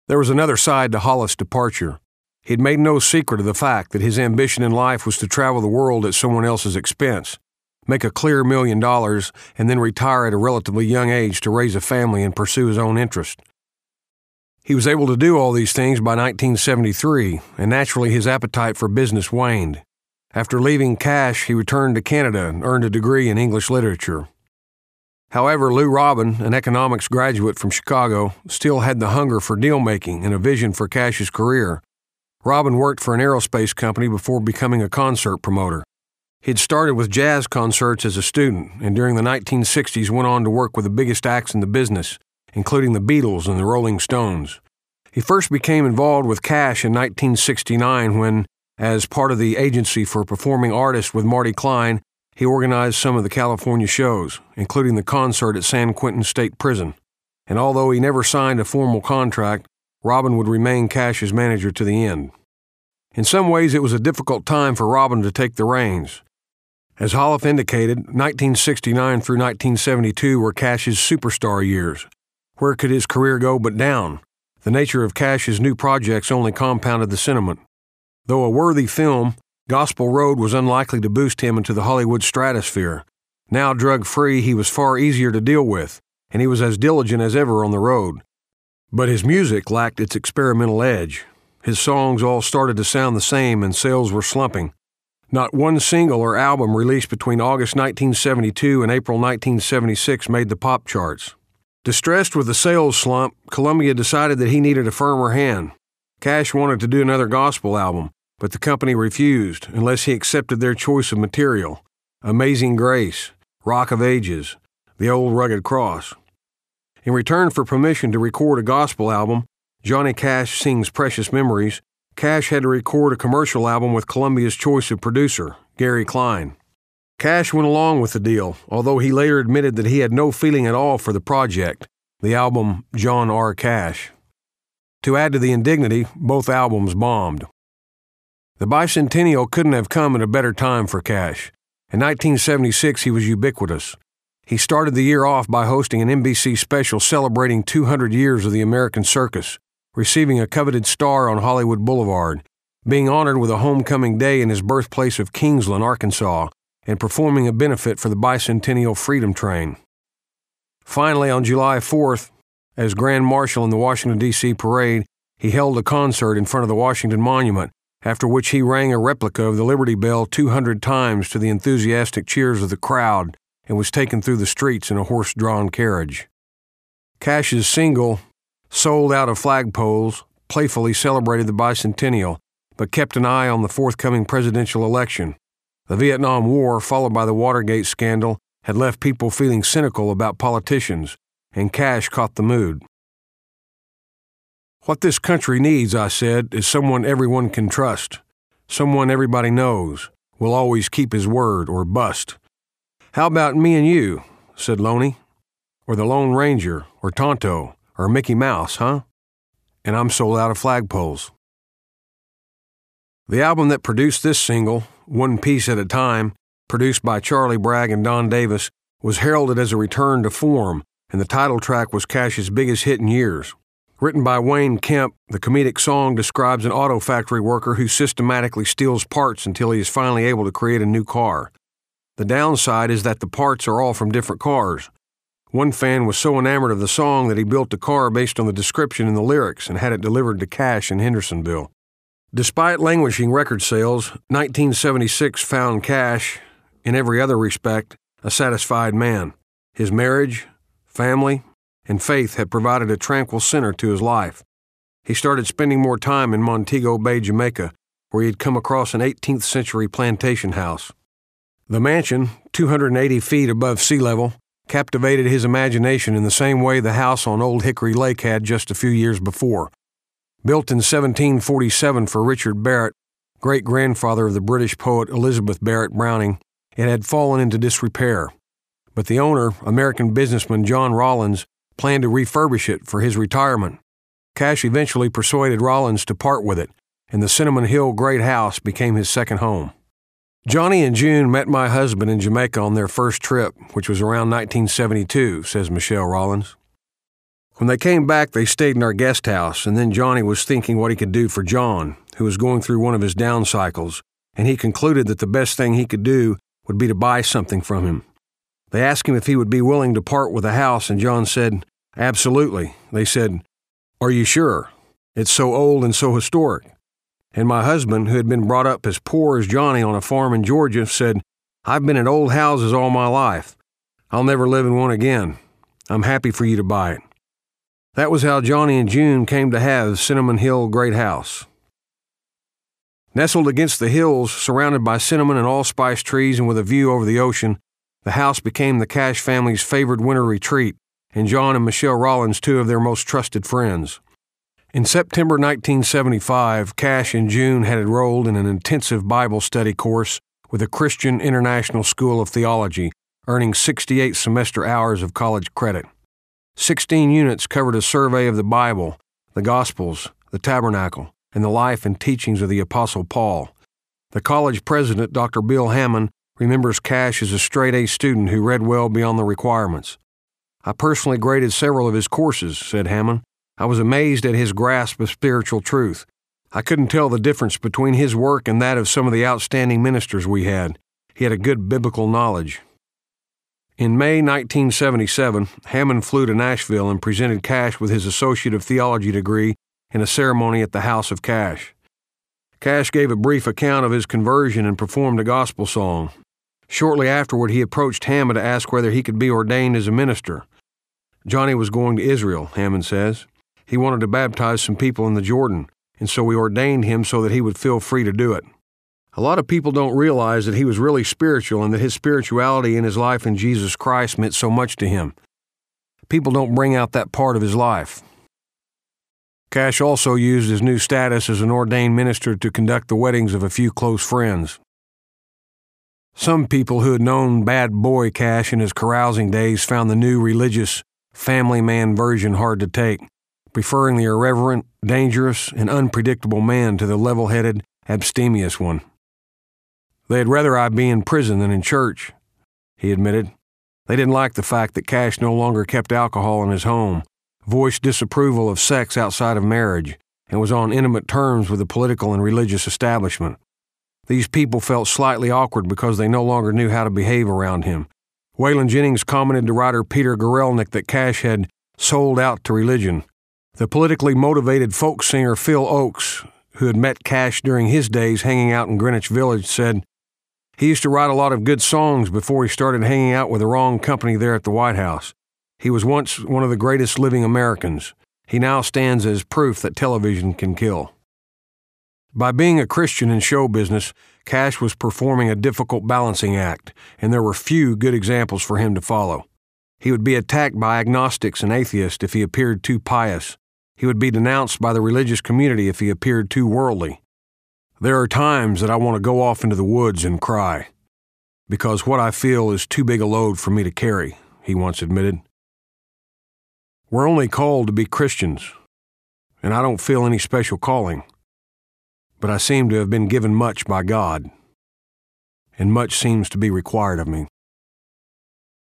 There was another side to Hollis' departure. He'd made no secret of the fact that his ambition in life was to travel the world at someone else's expense, make a clear $1 million, and then retire at a relatively young age to raise a family and pursue his own interest. He was able to do all these things by 1973, and naturally his appetite for business waned. After leaving Cash, he returned to Canada and earned a degree in English literature. However, Lou Robin, an economics graduate from Chicago, still had the hunger for deal-making and a vision for Cash's career. Robin worked for an aerospace company before becoming a concert promoter. He'd started with jazz concerts as a student, and during the 1960s went on to work with the biggest acts in the business, including the Beatles and the Rolling Stones. He first became involved with Cash in 1969 when, as part of the Agency for Performing Artists with Marty Klein, he organized some of the California shows, including the concert at San Quentin State Prison. And although he never signed a formal contract, Robin would remain Cash's manager to the end. In some ways, it was a difficult time for Robin to take the reins. As Hollis indicated, 1969 through 1972 were Cash's superstar years. Where could his career go but down? The nature of Cash's new projects only compounded the sentiment. Though a worthy film, Gospel Road was unlikely to boost him into the Hollywood stratosphere. Now drug-free, he was far easier to deal with, and he was as diligent as ever on the road. But his music lacked its experimental edge. His songs all started to sound the same, and sales were slumping. Not one single or album released between August 1972 and April 1976 made the pop charts. Distressed with the sales slump, Columbia decided that he needed a firmer hand. Cash wanted to do another gospel album, but the company refused unless he accepted their choice of material: Amazing Grace, Rock of Ages, The Old Rugged Cross. In return for permission to record a gospel album, Johnny Cash Sings Precious Memories, Cash had to record a commercial album with Columbia's choice of producer, Gary Klein. Cash went along with the deal, although he later admitted that he had no feeling at all for the project, the album John R. Cash. To add to the indignity, both albums bombed. The bicentennial couldn't have come at a better time for Cash. In 1976, he was ubiquitous. He started the year off by hosting an NBC special celebrating 200 years of the American circus, receiving a coveted star on Hollywood Boulevard, being honored with a homecoming day in his birthplace of Kingsland, Arkansas, and performing a benefit for the Bicentennial Freedom Train. Finally, on July 4th, as Grand Marshal in the Washington, D.C. parade, he held a concert in front of the Washington Monument, after which he rang a replica of the Liberty Bell 200 times to the enthusiastic cheers of the crowd and was taken through the streets in a horse-drawn carriage. Cash's single, Sold Out of Flagpoles, playfully celebrated the bicentennial, but kept an eye on the forthcoming presidential election. The Vietnam War, followed by the Watergate scandal, had left people feeling cynical about politicians, and Cash caught the mood. "What this country needs," I said, "is someone everyone can trust, someone everybody knows, will always keep his word or bust." "How about me and you?" said Loney. "Or the Lone Ranger, or Tonto, or Mickey Mouse, huh? And I'm sold out of flagpoles." The album that produced this single, One Piece at a Time, produced by Charlie Bragg and Don Davis, was heralded as a return to form, and the title track was Cash's biggest hit in years. Written by Wayne Kemp, the comedic song describes an auto factory worker who systematically steals parts until he is finally able to create a new car. The downside is that the parts are all from different cars. One fan was so enamored of the song that he built a car based on the description in the lyrics and had it delivered to Cash in Hendersonville. Despite languishing record sales, 1976 found Cash, in every other respect, a satisfied man. His marriage, family, and faith had provided a tranquil center to his life. He started spending more time in Montego Bay, Jamaica, where he had come across an 18th century plantation house. The mansion, 280 feet above sea level, captivated his imagination in the same way the house on Old Hickory Lake had just a few years before. Built in 1747 for Richard Barrett, great-grandfather of the British poet Elizabeth Barrett Browning, it had fallen into disrepair. But the owner, American businessman John Rollins, planned to refurbish it for his retirement. Cash eventually persuaded Rollins to part with it, and the Cinnamon Hill Great House became his second home. Johnny and June met my husband in Jamaica on their first trip, which was around 1972, says Michelle Rollins. When they came back, they stayed in our guest house, and then Johnny was thinking what he could do for John, who was going through one of his down cycles, and he concluded that the best thing he could do would be to buy something from him. They asked him if he would be willing to part with the house, and John said, "Absolutely." They said, "Are you sure? It's so old and so historic." And my husband, who had been brought up as poor as Johnny on a farm in Georgia, said, "I've been in old houses all my life. I'll never live in one again. I'm happy for you to buy it." That was how Johnny and June came to have Cinnamon Hill Great House. Nestled against the hills, surrounded by cinnamon and allspice trees and with a view over the ocean, the house became the Cash family's favored winter retreat, and John and Michelle Rollins two of their most trusted friends. In September 1975, Cash and June had enrolled in an intensive Bible study course with the Christian International School of Theology, earning 68 semester hours of college credit. 16 units covered a survey of the Bible, the Gospels, the Tabernacle, and the life and teachings of the Apostle Paul. The college president, Dr. Bill Hammond, remembers Cash as a straight-A student who read well beyond the requirements. "I personally graded several of his courses," said Hammond. "I was amazed at his grasp of spiritual truth. I couldn't tell the difference between his work and that of some of the outstanding ministers we had. He had a good biblical knowledge." In May 1977, Hammond flew to Nashville and presented Cash with his Associate of Theology degree in a ceremony at the House of Cash. Cash gave a brief account of his conversion and performed a gospel song. Shortly afterward, he approached Hammond to ask whether he could be ordained as a minister. Johnny was going to Israel, Hammond says. He wanted to baptize some people in the Jordan, and so we ordained him so that he would feel free to do it. A lot of people don't realize that he was really spiritual and that his spirituality and his life in Jesus Christ meant so much to him. People don't bring out that part of his life. Cash also used his new status as an ordained minister to conduct the weddings of a few close friends. Some people who had known bad boy Cash in his carousing days found the new religious, family man version hard to take, preferring the irreverent, dangerous, and unpredictable man to the level-headed, abstemious one. "They'd rather I be in prison than in church," he admitted. They didn't like the fact that Cash no longer kept alcohol in his home, voiced disapproval of sex outside of marriage, and was on intimate terms with the political and religious establishment. These people felt slightly awkward because they no longer knew how to behave around him. Waylon Jennings commented to writer Peter Guralnick that Cash had sold out to religion. The politically motivated folk singer Phil Oakes, who had met Cash during his days hanging out in Greenwich Village, said, "He used to write a lot of good songs before he started hanging out with the wrong company there at the White House. He was once one of the greatest living Americans. He now stands as proof that television can kill." By being a Christian in show business, Cash was performing a difficult balancing act, and there were few good examples for him to follow. He would be attacked by agnostics and atheists if he appeared too pious. He would be denounced by the religious community if he appeared too worldly. "There are times that I want to go off into the woods and cry, because what I feel is too big a load for me to carry," he once admitted. We're only called to be Christians, and I don't feel any special calling, but I seem to have been given much by God, and much seems to be required of me.